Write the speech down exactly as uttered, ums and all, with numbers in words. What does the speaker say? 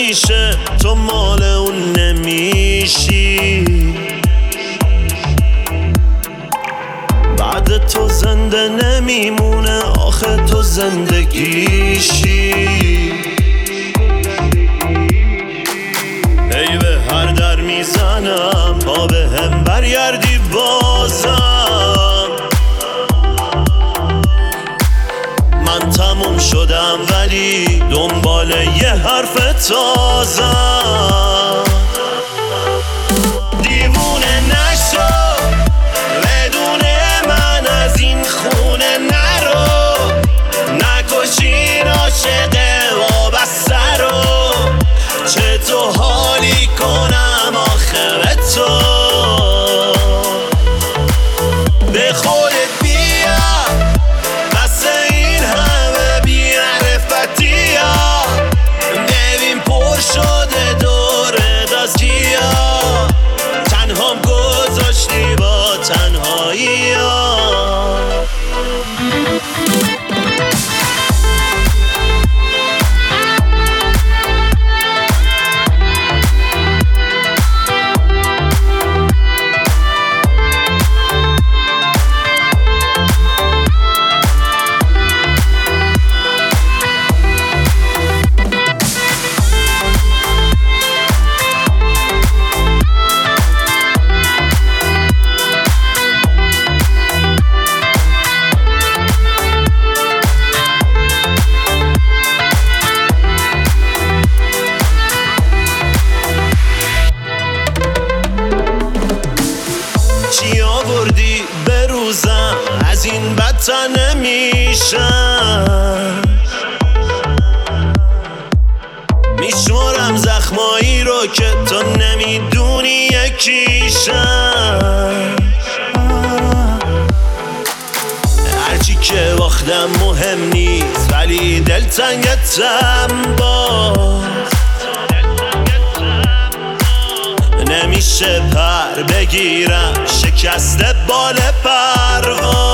نمیشه تو مال اون نمیشی، بعد تو زنده نمیمونه آخه تو زندگیشی. ای به هر در میزنم تا به هم برگردی بازم، من تموم شدم ولی دنبال یه حرف تازم. دیوونه نشو بدون من از این خونه نرو، نکش این عاشق وابسته رو، چه تو حالی کنم آخه به تو. به خودت بیا بس این همه بی‌معرفتی ها، ببین پر شده دورت از کیا، تنهام گذاشتی با تنهایی ها. چی آوردی به روزم از این بدتر نمیشم، میشمارم زخمایی رو که تو نمیدونی یکیشم. هرچی که باختم مهم نیست ولی دلتنگتم باز، نمیشه پر بگیرم شکسته بال پرواز.